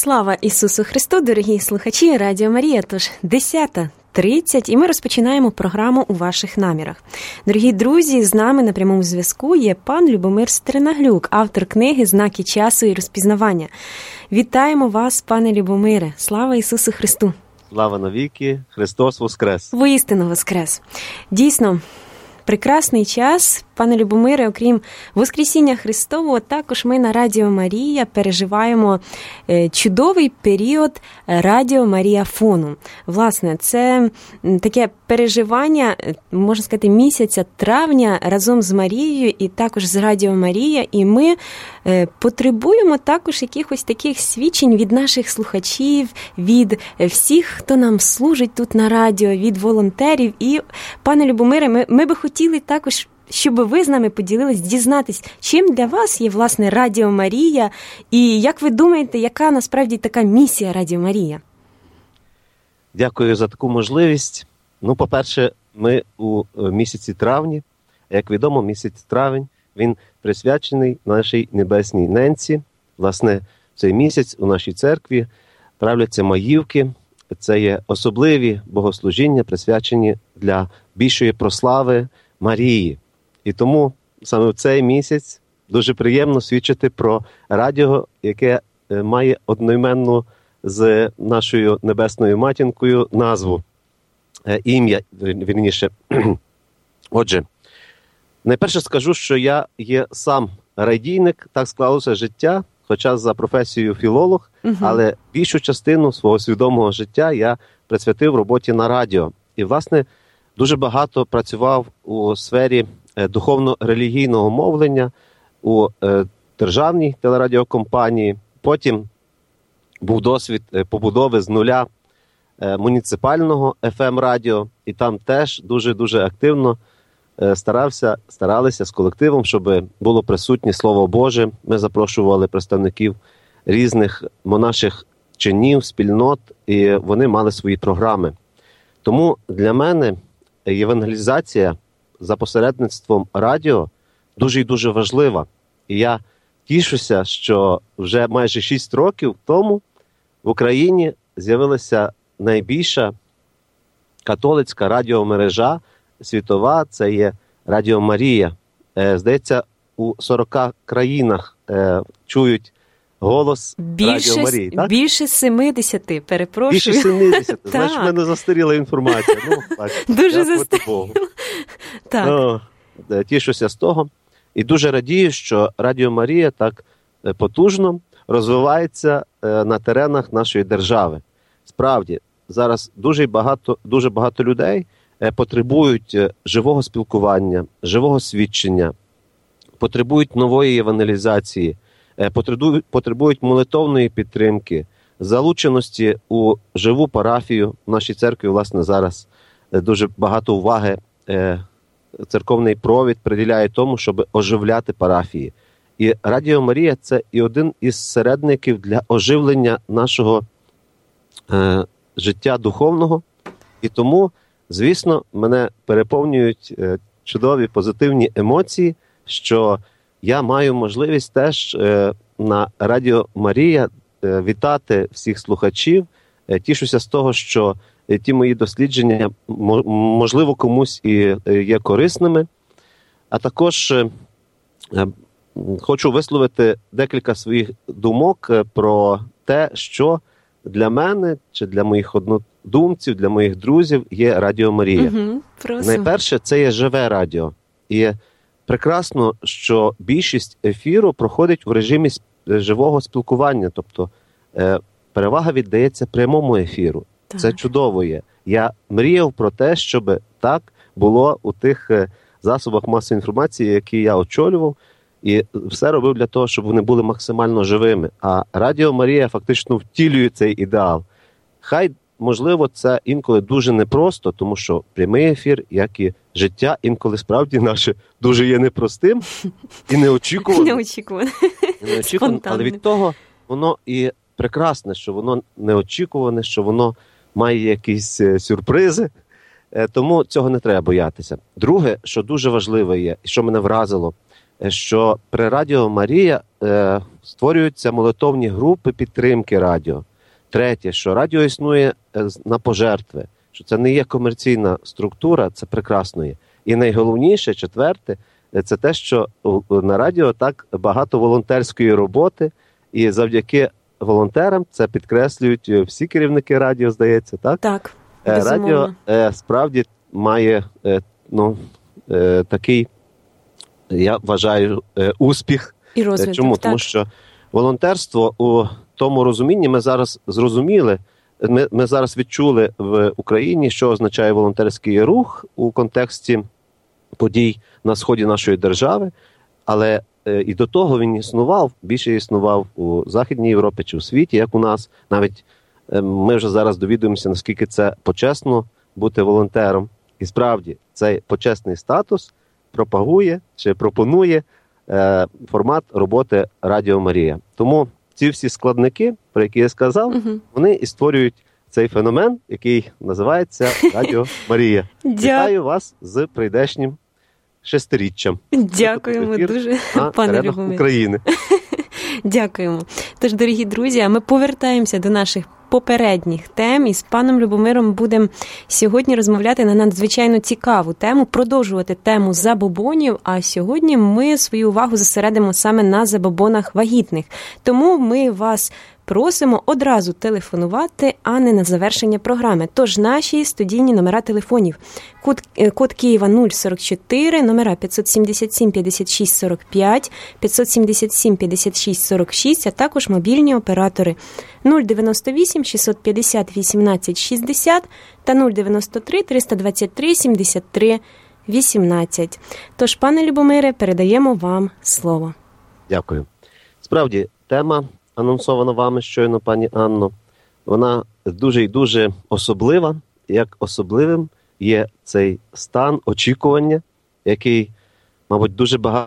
Слава Ісусу Христу, дорогі слухачі Радіо Марія, тож 10:30, і ми розпочинаємо програму «У ваших намірах». Дорогі друзі, з нами на прямому зв'язку є пан Любомир Стернаглюк, автор книги «Знаки часу і розпізнавання». Вітаємо вас, пане Любомире. Слава Ісусу Христу! Слава навіки! Христос воскрес! Воістину воскрес! Дійсно, прекрасний час, пане Любомире, окрім Воскресіння Христового, також ми на Радіо Марія переживаємо чудовий період Радіо Маріафону. Власне, це таке переживання, можна сказати, місяця травня разом з Марією і також з Радіо Марія, і ми потребуємо також якихось таких свідчень від наших слухачів, від всіх, хто нам служить тут на радіо, від волонтерів. І, пане Любомире, ми би хотіли також, щоб ви з нами поділились, дізнатись, чим для вас є, власне, Радіо Марія, і як ви думаєте, яка насправді така місія Радіо Марія? Дякую за таку можливість. По-перше, ми у місяці травні. Як відомо, місяць травень, він присвячений нашій Небесній Ненці. Власне, в цей місяць у нашій церкві правляться маївки. Це є особливі богослужіння, присвячені для більшої прослави Марії. І тому саме в цей місяць дуже приємно свідчити про радіо, яке має одноіменну з нашою Небесною Матінкою назву, ім'я, вірніше. Отже, найперше скажу, що я є сам радійник, так склалося життя, хоча за професією філолог, але більшу частину свого свідомого життя я присвятив роботі на радіо. І, власне, дуже багато працював у сфері духовно-релігійного мовлення у державній телерадіокомпанії. Потім був досвід побудови з нуля муніципального FM-радіо, і там теж дуже-дуже активно старалися з колективом, щоб було присутнє Слово Боже. Ми запрошували представників різних монаших чинів, спільнот, і вони мали свої програми. Тому для мене євангелізація за посередництвом радіо дуже і дуже важлива. І я тішуся, що вже майже 6 років тому в Україні з'явилася найбільша католицька радіомережа світова, це є Радіо Марія. Здається, у 40 країнах чують голос Радіо Марії, так? Більше 70, перепрошую. Більше 70, значить, в мене застаріла інформація. Дуже застаріла. Так. Тішуся з того. І дуже радію, що Радіо Марія так потужно розвивається на теренах нашої держави. Справді, зараз дуже багато людей потребують живого спілкування, живого свідчення, потребують нової евангелізації, потребують молитовної підтримки, залученості у живу парафію. В нашій церкві, власне, зараз дуже багато уваги церковний провід приділяє тому, щоб оживляти парафії. І Радіо Марія – це і один із середників для оживлення нашого життя духовного. І тому, звісно, мене переповнюють чудові позитивні емоції, що я маю можливість теж на Радіо Марія вітати всіх слухачів. Тішуся з того, що ті мої дослідження, можливо, комусь і є корисними. А також хочу висловити декілька своїх думок про те, що для мене чи для моїх однодумців, для моїх друзів є Радіо Марія. Найперше, це є живе радіо. І прекрасно, що більшість ефіру проходить в режимі живого спілкування, тобто перевага віддається прямому ефіру. Так. Це чудово є. Я мріяв про те, щоб так було у тих засобах масової інформації, які я очолював, і все робив для того, щоб вони були максимально живими. А Радіо Марія фактично втілює цей ідеал. Хай, можливо, це інколи дуже непросто, тому що прямий ефір, як і життя, інколи справді наше дуже є непростим і неочікуваним. Неочікуваним, але від того воно і прекрасне, що воно неочікуване, що воно має якісь сюрпризи, тому цього не треба боятися. Друге, що дуже важливе є, і що мене вразило, що при Радіо Марія створюються молитовні групи підтримки радіо. Третє, що радіо існує на пожертви, що це не є комерційна структура, це прекрасно є. І найголовніше, четверте, це те, що на радіо так багато волонтерської роботи, і завдяки волонтерам, це підкреслюють всі керівники радіо, здається, так? Так, безумовно. Радіо справді має такий, я вважаю, успіх. І розвиток. Чому? Так. Тому що волонтерство у тому розумінні ми зараз зрозуміли, ми зараз відчули в Україні, що означає волонтерський рух у контексті подій на сході нашої держави, але і до того він існував, більше існував у Західній Європі чи у світі, як у нас. Навіть ми вже зараз довідуємося, наскільки це почесно бути волонтером. І справді, цей почесний статус пропагує чи пропонує формат роботи Радіо Марія. Тому ці всі складники, про які я сказав, вони і створюють цей феномен, який називається Радіо Марія. Вітаю вас з прийдешнім 6-річчям. Дякуємо дуже, пане Любомире. України. Дякуємо. Тож, дорогі друзі, а ми повертаємося до наших попередніх тем, і з паном Любомиром будемо сьогодні розмовляти на надзвичайно цікаву тему, продовжувати тему забобонів, а сьогодні ми свою увагу зосередимо саме на забобонах вагітних. Тому ми вас просимо одразу телефонувати, а не на завершення програми. Тож наші студійні номера телефонів. Код Києва 044, номера 577 56 45, 577 56 46, а також мобільні оператори 098 650 18 60 та 093 323 73 18. Тож, пане Любомире, передаємо вам слово. Дякую. Справді, тема, анонсована вами щойно, пані Анно, вона дуже і дуже особлива. Як особливим є цей стан очікування, який, мабуть, дуже багато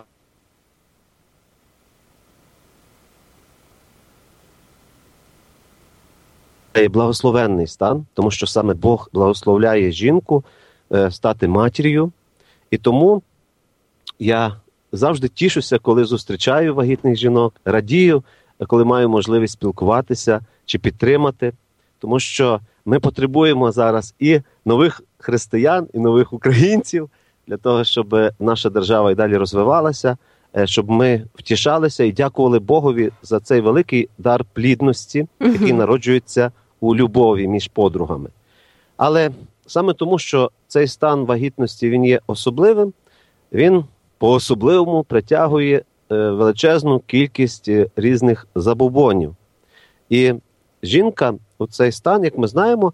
благословенний стан, тому що саме Бог благословляє жінку стати матір'ю. І тому я завжди тішуся, коли зустрічаю вагітних жінок, радію, коли маю можливість спілкуватися чи підтримати, тому що ми потребуємо зараз і нових християн, і нових українців для того, щоб наша держава і далі розвивалася, щоб ми втішалися і дякували Богові за цей великий дар плідності, який народжується у любові між подругами. Але саме тому, що цей стан вагітності, він є особливим, він по-особливому притягує величезну кількість різних забобонів. І жінка у цей стан, як ми знаємо,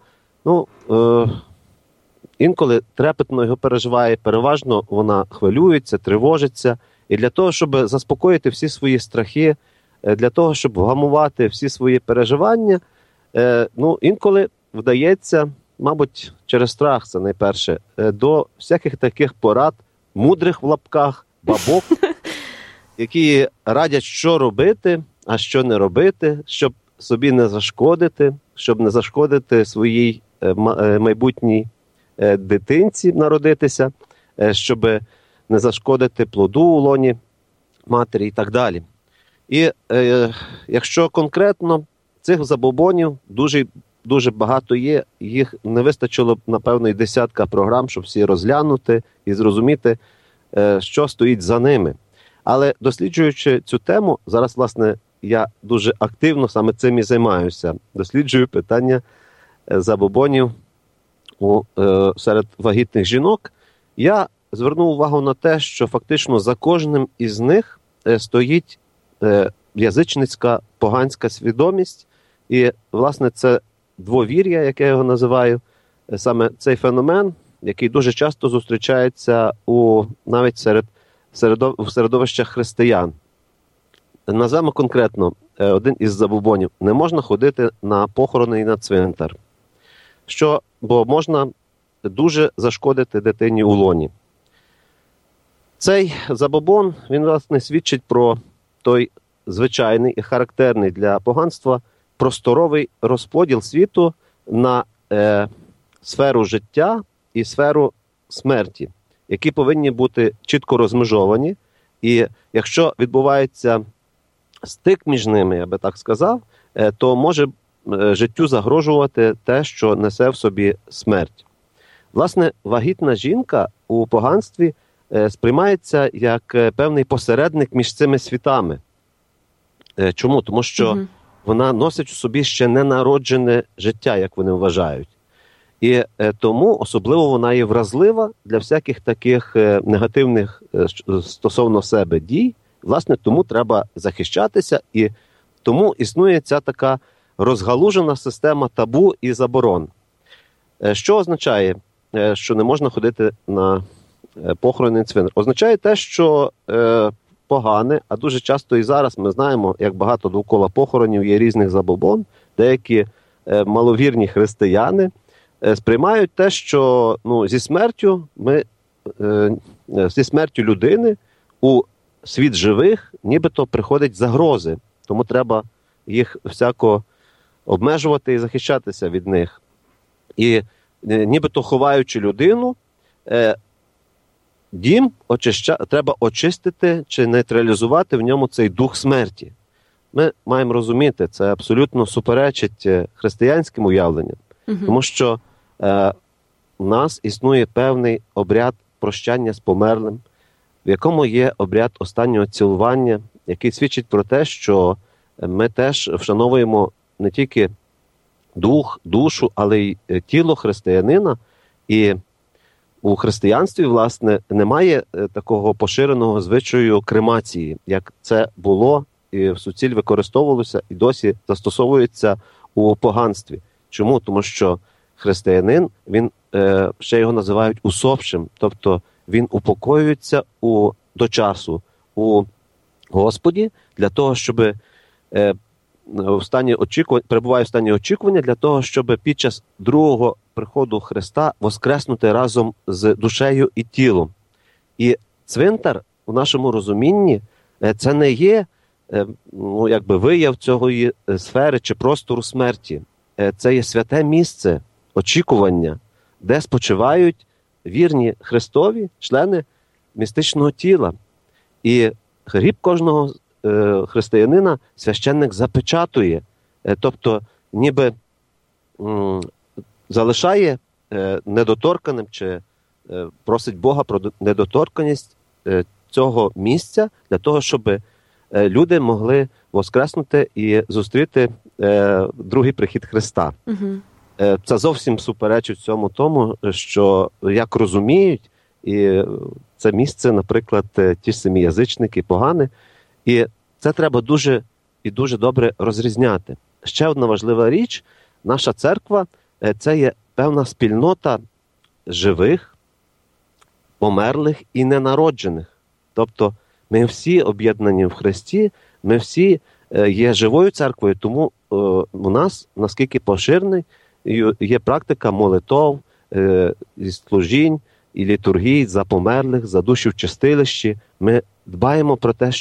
інколи трепетно його переживає, переважно вона хвилюється, тривожиться. І для того, щоб заспокоїти всі свої страхи, для того, щоб вгамувати всі свої переживання, інколи вдається, мабуть, через страх, це найперше, до всяких таких порад, мудрих в лапках, бабок, які радять, що робити, а що не робити, щоб собі не зашкодити, щоб не зашкодити своїй майбутній дитинці народитися, щоб не зашкодити плоду у лоні матері і так далі. І якщо конкретно цих забобонів дуже багато є, їх не вистачило б, напевно, і десятка програм, щоб всі розглянути і зрозуміти, що стоїть за ними. Але досліджуючи цю тему, зараз, власне, я дуже активно саме цим і займаюся. Досліджую питання забобонів серед вагітних жінок. Я звернув увагу на те, що фактично за кожним із них стоїть язичницька поганська свідомість. І, власне, це двовір'я, яке я його називаю, саме цей феномен, який дуже часто зустрічається навіть в середовищах християн. Назвемо конкретно один із забобонів. Не можна ходити на похорони і на цвинтар. Бо можна дуже зашкодити дитині у лоні. Цей забобон, він, власне, свідчить про той звичайний і характерний для поганства просторовий розподіл світу на сферу життя і сферу смерті, які повинні бути чітко розмежовані. І якщо відбувається стик між ними, я би так сказав, то може життю загрожувати те, що несе в собі смерть. Власне, вагітна жінка у поганстві сприймається як певний посередник між цими світами. Чому? Тому що вона носить у собі ще ненароджене життя, як вони вважають. І тому особливо вона є вразлива для всяких таких негативних стосовно себе дій. Власне, тому треба захищатися, і тому існує ця така розгалужена система табу і заборон. Що означає, що не можна ходити на похоронний цвинтар? Означає те, що погане, а дуже часто і зараз ми знаємо, як багато довкола похоронів є різних забобон, деякі маловірні християни сприймають те, що зі смертю людини у світ живих нібито приходять загрози, тому треба їх всяко обмежувати і захищатися від них. І нібито ховаючи людину, дім треба очистити чи нейтралізувати в ньому цей дух смерті. Ми маємо розуміти, це абсолютно суперечить християнським уявленням, тому що у нас існує певний обряд прощання з померлим, в якому є обряд останнього цілування, який свідчить про те, що ми теж вшановуємо не тільки душу, але й тіло християнина. І у християнстві, власне, немає такого поширеного звичаю кремації, як це було і в суціль використовувалося і досі застосовується у поганстві. Чому? Тому що християнин, він ще його називають усопшим, тобто він упокоюється до часу у Господі для того, щоб перебуває в стані очікування для того, щоб під час другого приходу Христа воскреснути разом з душею і тілом. І цвинтар у нашому розумінні це не є вияв цієї сфери чи простору смерті. Це є святе місце очікування, де спочивають вірні Христові члени містичного тіла. І гріб кожного християнина священник запечатує, тобто ніби залишає недоторканим чи просить Бога про недоторканість цього місця для того, щоб люди могли воскреснути і зустріти другий прихід Христа. Це зовсім суперечить всьому тому, що як розуміють, і це місце, наприклад, ті ж самі язичники, погани, і це треба дуже і дуже добре розрізняти. Ще одна важлива річ, наша церква – це є певна спільнота живих, померлих і ненароджених. Тобто ми всі об'єднані в Христі, ми всі є живою церквою, тому у нас, наскільки поширений, є практика молитов, служінь і літургій за померлих, за душі в чистилищі. Ми дбаємо про те,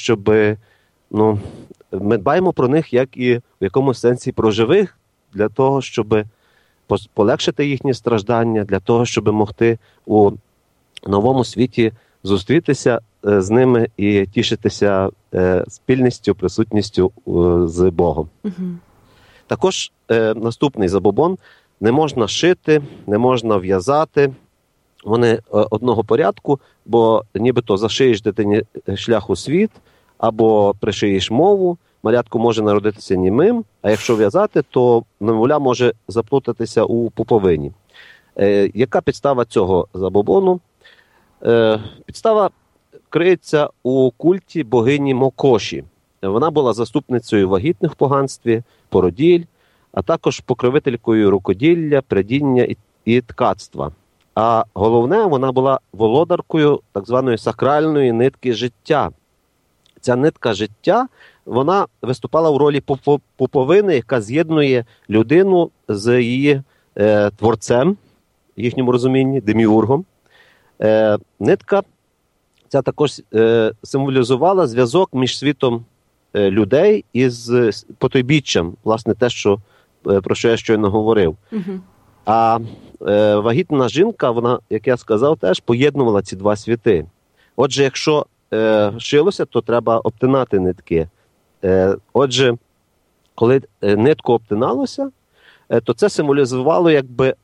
ми дбаємо про них, як і в якомусь сенсі про живих, для того, щоб полегшити їхні страждання, для того, щоб могти у новому світі зустрітися з ними і тішитися спільністю, присутністю з Богом. Також наступний забобон: не можна шити, не можна в'язати. Вони одного порядку, бо нібито зашиєш дитині шлях у світ, або пришиєш мову, малятко може народитися німим, а якщо в'язати, то немовля може заплутатися у пуповині. Яка підстава цього забобону? Підстава криється у культі богині Мокоші. Вона була заступницею вагітних в поганстві, породіль, а також покровителькою рукоділля, прядіння і ткацтва. А головне, вона була володаркою так званої сакральної нитки життя. Ця нитка життя, вона виступала в ролі пуповини, яка з'єднує людину з її творцем, в їхньому розумінні, деміургом. Нитка ця також символізувала зв'язок між світом людей із потойбіччям, власне, те, про що я щойно говорив. А вагітна жінка, вона, як я сказав, теж поєднувала ці два світи. Отже, якщо шилося, то треба обтинати нитки. Отже, коли нитку обтиналося, то це символізувало якби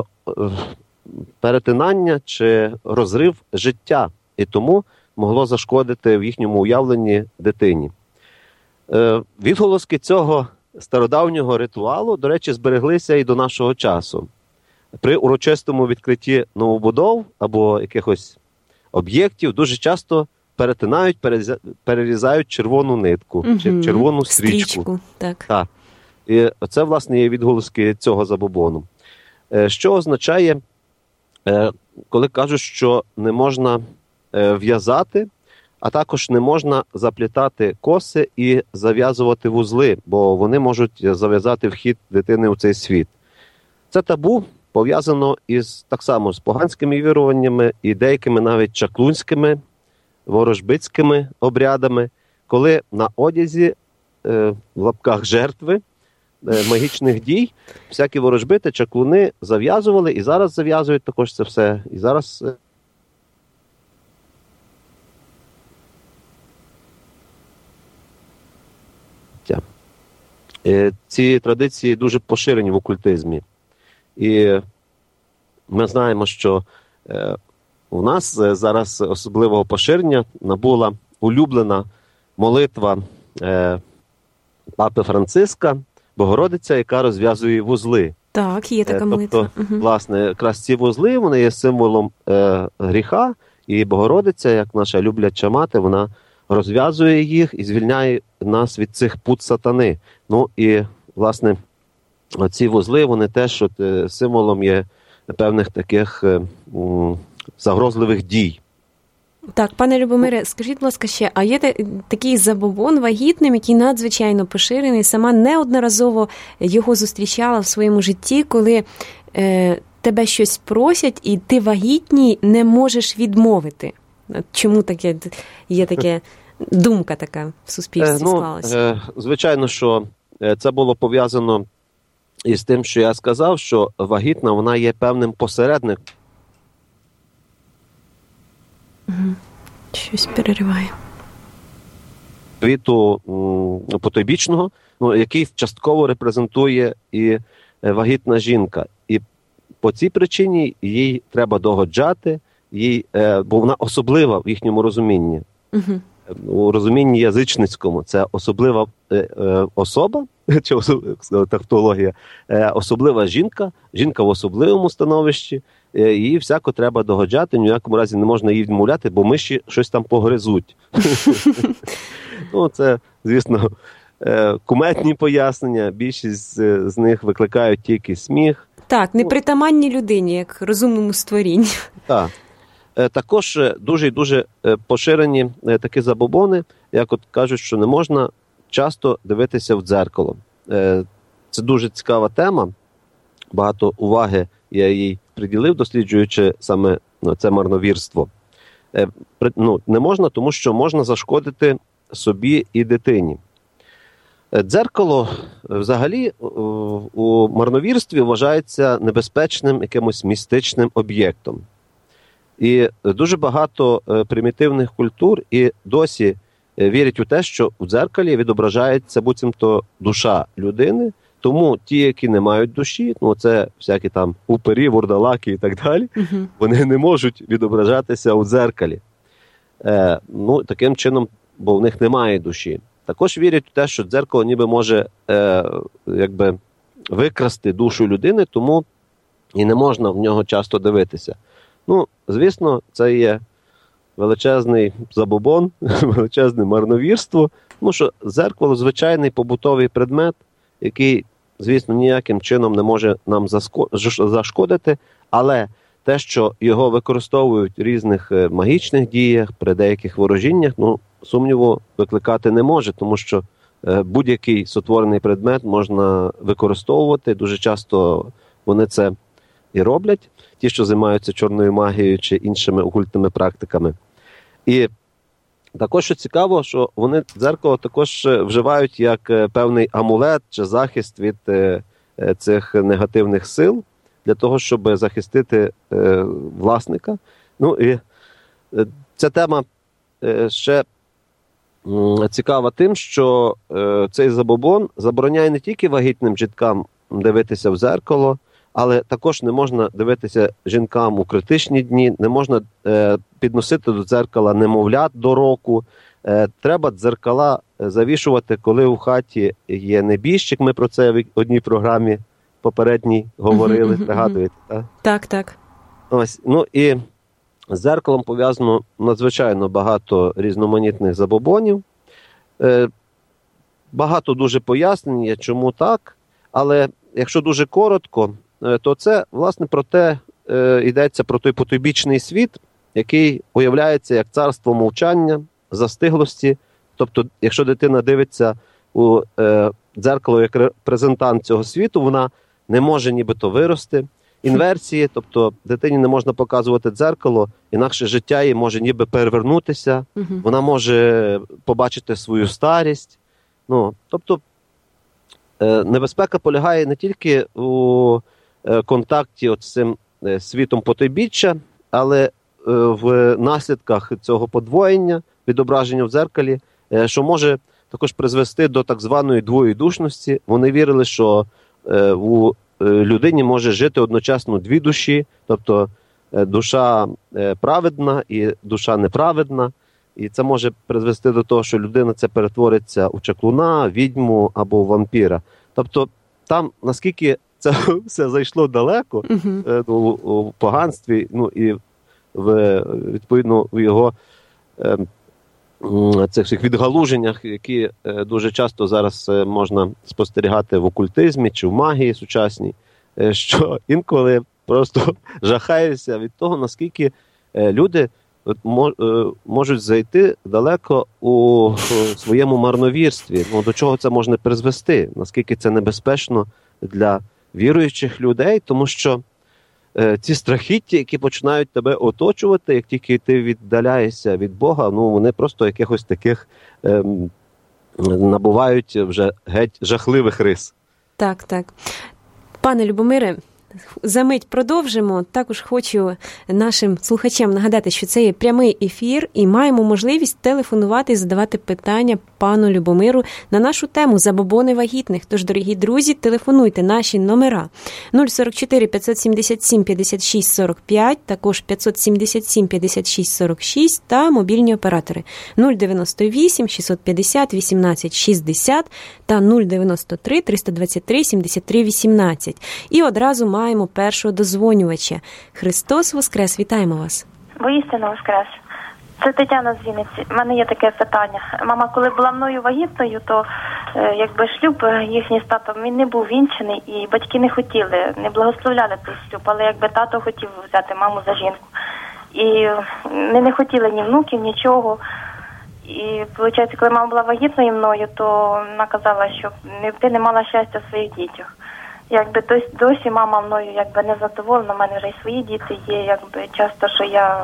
перетинання чи розрив життя, і тому могло зашкодити в їхньому уявленні дитині. Відголоски цього стародавнього ритуалу, до речі, збереглися і до нашого часу. При урочистому відкритті новобудов або якихось об'єктів дуже часто перетинають, перерізають червону нитку, чи червону стрічку. Так. І це, власне, є відголоски цього забобону. Що означає, коли кажуть, що не можна в'язати, а також не можна заплітати коси і зав'язувати вузли, бо вони можуть зав'язати вхід дитини у цей світ. Це табу пов'язано так само з поганськими віруваннями і деякими навіть чаклунськими, ворожбицькими обрядами, коли на одязі, в лапках жертви, магічних дій, всякі ворожбити, чаклуни зав'язували, і зараз зав'язують також це все. І зараз ці традиції дуже поширені в окультизмі. І ми знаємо, що у нас зараз особливого поширення набула улюблена молитва Папи Франциска «Богородиця, яка розв'язує вузли». Так, є така молитва. Тобто, власне, якраз ці вузли, вони є символом гріха, і Богородиця, як наша любляча мати, вона розв'язує їх і звільняє нас від цих пут сатани. Ну і, власне, ці вузли, вони теж символом є певних таких загрозливих дій. Так, пане Любомире, скажіть, будь ласка, ще, а є такий забобон вагітним, який надзвичайно поширений, сама неодноразово його зустрічала в своєму житті, коли тебе щось просять, і ти вагітній не можеш відмовити. Чому таке є таке думка така в суспільстві склалася? Звичайно, що це було пов'язано із тим, що я сказав, що вагітна, вона є певним посередником. Щось перериває. Світу потойбічного, який частково репрезентує і вагітна жінка. І по цій причині їй треба догоджати, бо вона особлива в їхньому розумінні. У розумінні язичницькому це особлива особа, чи тавтологія, особлива жінка в особливому становищі, її всяко треба догоджати, ні в якому разі не можна її відмовляти, бо миші щось там погризуть. Це, звісно, кумедні пояснення, більшість з них викликають тільки сміх. Так, непритаманні людині, як розумному створінню. Так. Також дуже і дуже поширені такі забобони, як от кажуть, що не можна часто дивитися в дзеркало. Це дуже цікава тема, багато уваги я їй приділив, досліджуючи саме це марновірство. Не можна, тому що можна зашкодити собі і дитині. Дзеркало взагалі у марновірстві вважається небезпечним якимось містичним об'єктом. І дуже багато примітивних культур і досі вірять у те, що в дзеркалі відображається буцімто душа людини, тому ті, які не мають душі, це всякі там упері, вурдалаки і так далі, вони не можуть відображатися у дзеркалі. Таким чином, бо в них немає душі. Також вірять у те, що дзеркало ніби може викрасти душу людини, тому і не можна в нього часто дивитися. Звісно, це є величезний забобон, величезне марновірство, тому що дзеркало – звичайний побутовий предмет, який, звісно, ніяким чином не може нам зашкодити, але те, що його використовують в різних магічних діях, при деяких ворожіннях, сумніву викликати не може, тому що будь-який сотворений предмет можна використовувати, дуже часто вони це і роблять, ті, що займаються чорною магією чи іншими окультними практиками. І також, що цікаво, що вони дзеркало також вживають як певний амулет чи захист від цих негативних сил, для того, щоб захистити власника. І ця тема ще цікава тим, що цей забобон забороняє не тільки вагітним жінкам дивитися в дзеркало, але також не можна дивитися жінкам у критичні дні, не можна підносити до дзеркала немовлят до року. Треба дзеркала завішувати, коли у хаті є небіжчик. Ми про це в одній програмі попередній говорили, пригадуєте? Так? Так. Ось, ну і з дзеркалом пов'язано надзвичайно багато різноманітних забобонів. Багато дуже пояснень є, чому так, але якщо дуже коротко, то це, власне, про те, йдеться про той потойбічний світ, який уявляється як царство мовчання, застиглості. Тобто, якщо дитина дивиться у дзеркало як репрезентант цього світу, вона не може нібито вирости. Інверсії, тобто дитині не можна показувати дзеркало, інакше життя їй може ніби перевернутися, вона може побачити свою старість. Ну, тобто небезпека полягає не тільки у контакті з цим світом потойбіччя, але в наслідках цього подвоєння, відображення в дзеркалі, що може також призвести до так званої двоєдушності. Вони вірили, що у людині може жити одночасно дві душі, тобто душа праведна і душа неправедна. І це може призвести до того, що людина це перетвориться у чаклуна, відьму або вампіра. Тобто там, наскільки це все зайшло далеко у поганстві, ну і відповідно в його цих всіх відгалуженнях, які дуже часто зараз можна спостерігати в окультизмі чи в магії сучасній, що інколи просто жахаюся від того, наскільки люди можуть зайти далеко у своєму марновірстві. Ну, до чого це можна призвести? Наскільки це небезпечно для віруючих людей, тому що ці страхіття, які починають тебе оточувати, як тільки ти віддаляєшся від Бога, ну вони просто якихось таких набувають вже геть жахливих рис. Так. Пане Любомире, за мить продовжимо. Також хочу нашим слухачам нагадати, що це є прямий ефір і маємо можливість телефонувати і задавати питання пану Любомиру на нашу тему «Забобони вагітних». Тож, дорогі друзі, телефонуйте наші номера 044 577 56 45, також 577 56 46 та мобільні оператори 098 650 18 60 та 093 323 73 18. І одразу маємо першого дозвонювача. Христос Воскрес! Вітаємо вас! Воістину Воскрес! Це Тетяна з Вінниці. У мене є таке питання. Мама, коли була мною вагітною, то якби шлюб їхній з татом, він не був вінчений, і батьки не хотіли, не благословляли цей шлюб, але якби тато хотів взяти маму за жінку. І не хотіли ні внуків, нічого. І, виходить, коли мама була вагітною мною, то вона казала, що ти не мала щастя в своїх дітях. Якби досі мама мною якби не задоволена, в мене вже й свої діти є, якби часто, що я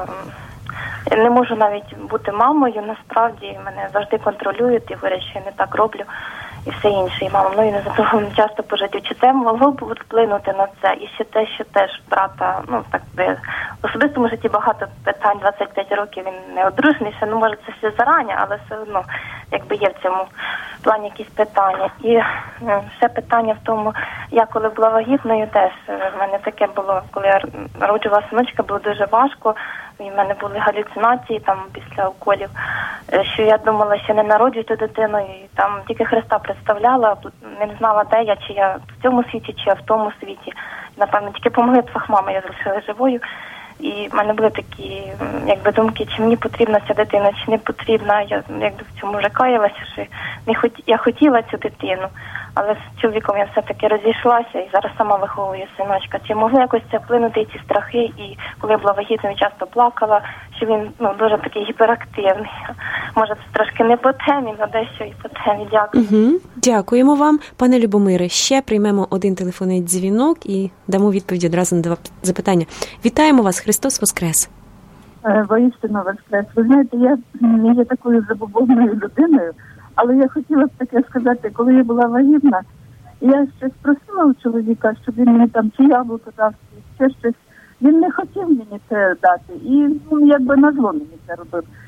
не можу навіть бути мамою, насправді мене завжди контролюють і говорять, що я не так роблю і все інше. І мама мною не задоволена часто по життю. Чи це могло б вплинути на це? І ще те, що теж брата, ну так би, в особистому житті багато питань, 25 років він не одружений, ще, ну може це ще зарані, але все одно якби є в цьому плані якісь питання. І ще питання в тому, я коли була вагітною теж, в мене таке було, коли я народжувала синочка, було дуже важко, і в мене були галюцинації там після уколів, що я думала, що не народжую ту дитину, і там тільки Христа представляла, не знала, де я, чи я в цьому світі, чи я в тому світі. Напевно, тільки по молитвах мами я залишилася живою. І в мене були такі, якби, думки, чи мені потрібна ця дитина, чи не потрібна. Я якби в цьому вже каялася, що я хотіла цю дитину, але з чоловіком я все-таки розійшлася і зараз сама виховую синочка. Чи могло якось це вплинути, ці страхи? І коли я була вагітною, часто плакала, що він дуже такий гіперактивний. Може, це трошки не по темі, але дещо і по темі. Дякую. Дякуємо вам, пане Любомире. Ще приймемо один телефонний дзвінок і дамо відповідь одразу на два запитання. Вітаємо вас, Христос Воскрес! Воістину Воскрес! Ви знаєте, я не є такою забобонною людиною, але я хотіла б таке сказати, коли я була вагітна, я щось просила у чоловіка, щоб він мені там чи яблуко дав, чи ще щось. Він не хотів мені це дати і якби на зло мені це робив.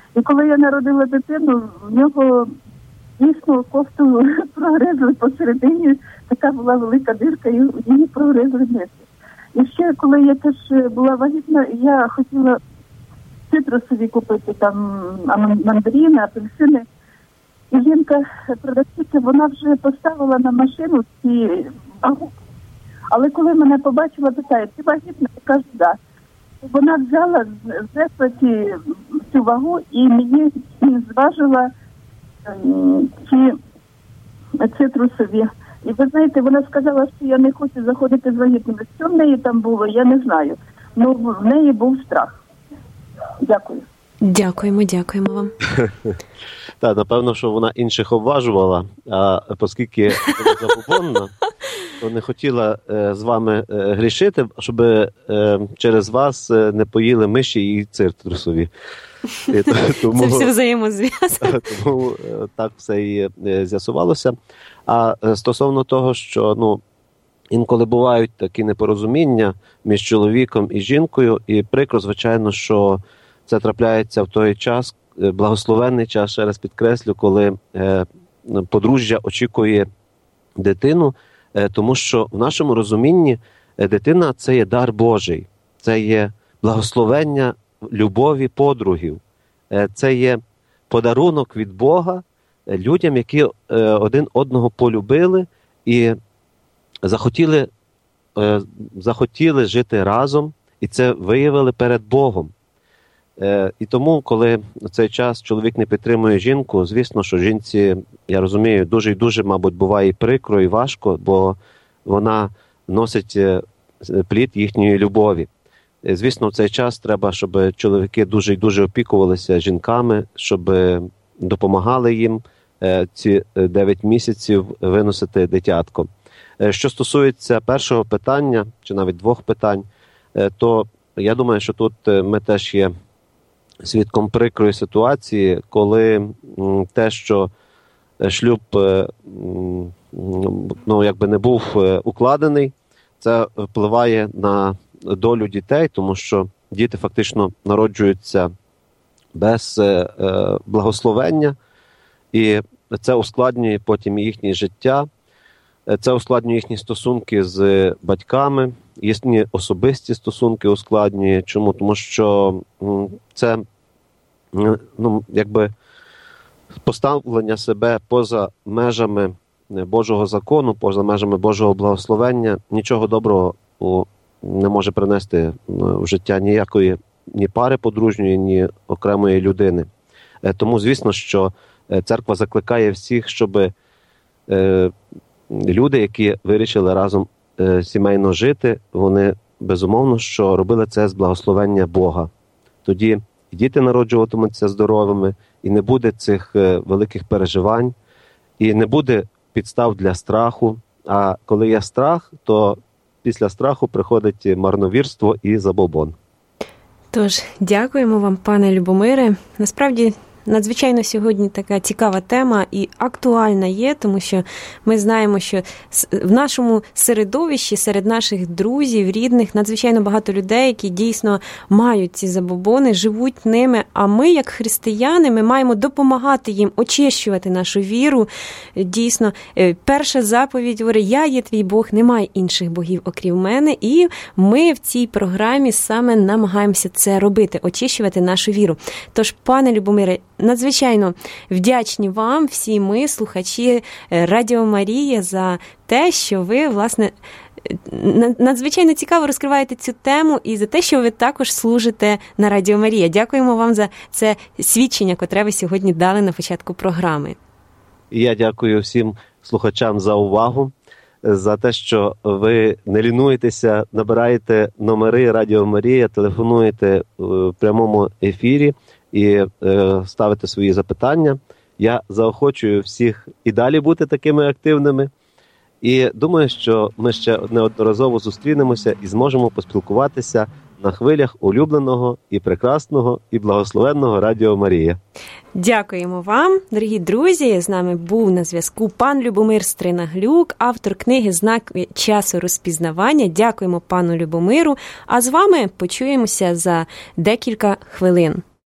І коли я народила дитину, в нього дійсно кофту прогризли посередині, така була велика дирка, і її прогризли вниз. І ще, коли я теж була вагітна, я хотіла цитрусові купити, там мандарини, апельсини. І жінка, продавциця, вона вже поставила на машину ці вагу. Але коли мене побачила, питає, ти вагітна? Я кажу, да. Вона взяла, знесла цю вагу і мені зважила ці цитрусові. І ви знаєте, вона сказала, що я не хочу заходити з вагітними. Що в неї там було, я не знаю. Ну, в неї був страх. Дякую. Дякуємо вам. Так, напевно, що вона інших обважувала, а оскільки вона забобонна, то не хотіла з вами грішити, щоб через вас не поїли миші і цитрусові. Це все взаємозв'язано. Тому так все і з'ясувалося. А стосовно того, що інколи бувають такі непорозуміння між чоловіком і жінкою, і прикро, звичайно, що це трапляється в той час, благословенний час, ще раз підкреслю, коли подружжя очікує дитину, тому що в нашому розумінні дитина – це є дар Божий, це є благословення любові подругів, це є подарунок від Бога людям, які один одного полюбили і захотіли жити разом, і це виявили перед Богом. І тому, коли в цей час чоловік не підтримує жінку, звісно, що жінці, я розумію, дуже і дуже, мабуть, буває і прикро, і важко, бо вона носить плід їхньої любові. Звісно, в цей час треба, щоб чоловіки дуже і дуже опікувалися жінками, щоб допомагали їм ці 9 місяців виносити дитятко. Що стосується першого питання, чи навіть 2 питань, то я думаю, що тут ми теж є свідком прикрої ситуації, коли те, що шлюб якби не був укладений, це впливає на долю дітей, тому що діти фактично народжуються без благословення, і це ускладнює потім їхнє життя, це ускладнює їхні стосунки з батьками, їхні особисті стосунки ускладнює. Чому? Тому що це якби поставлення себе поза межами Божого закону, поза межами Божого благословення, нічого доброго не може принести в життя ніякої ні пари подружньої, ні окремої людини. Тому, звісно, що церква закликає всіх, щоб люди, які вирішили разом сімейно жити, вони, безумовно, що робили це з благословення Бога. Тоді і діти народжуватимуться здоровими, і не буде цих великих переживань, і не буде підстав для страху. А коли є страх, то після страху приходить марновірство і забобон. Тож, дякуємо вам, пане Любомире. Насправді, надзвичайно сьогодні така цікава тема і актуальна є, тому що ми знаємо, що в нашому середовищі, серед наших друзів, рідних, надзвичайно багато людей, які дійсно мають ці забобони, живуть ними, а ми, як християни, ми маємо допомагати їм очищувати нашу віру. Дійсно, перша заповідь говорить: «Я є твій Бог, немає інших богів, окрім мене», і ми в цій програмі саме намагаємося це робити, очищувати нашу віру. Тож, пане Любомире, надзвичайно вдячні вам, всі ми, слухачі Радіо Марія, за те, що ви, власне, надзвичайно цікаво розкриваєте цю тему і за те, що ви також служите на Радіо Марія. Дякуємо вам за це свідчення, котре ви сьогодні дали на початку програми. І я дякую всім слухачам за увагу, за те, що ви не лінуєтеся, набираєте номери Радіо Марія, телефонуєте в прямому ефірі і ставите свої запитання. Я заохочую всіх і далі бути такими активними. І думаю, що ми ще неодноразово зустрінемося і зможемо поспілкуватися на хвилях улюбленого і прекрасного і благословенного Радіо Марія. Дякуємо вам, дорогі друзі. З нами був на зв'язку пан Любомир Стринаглюк, автор книги «Знак часу розпізнавання». Дякуємо пану Любомиру. А з вами почуємося за декілька хвилин.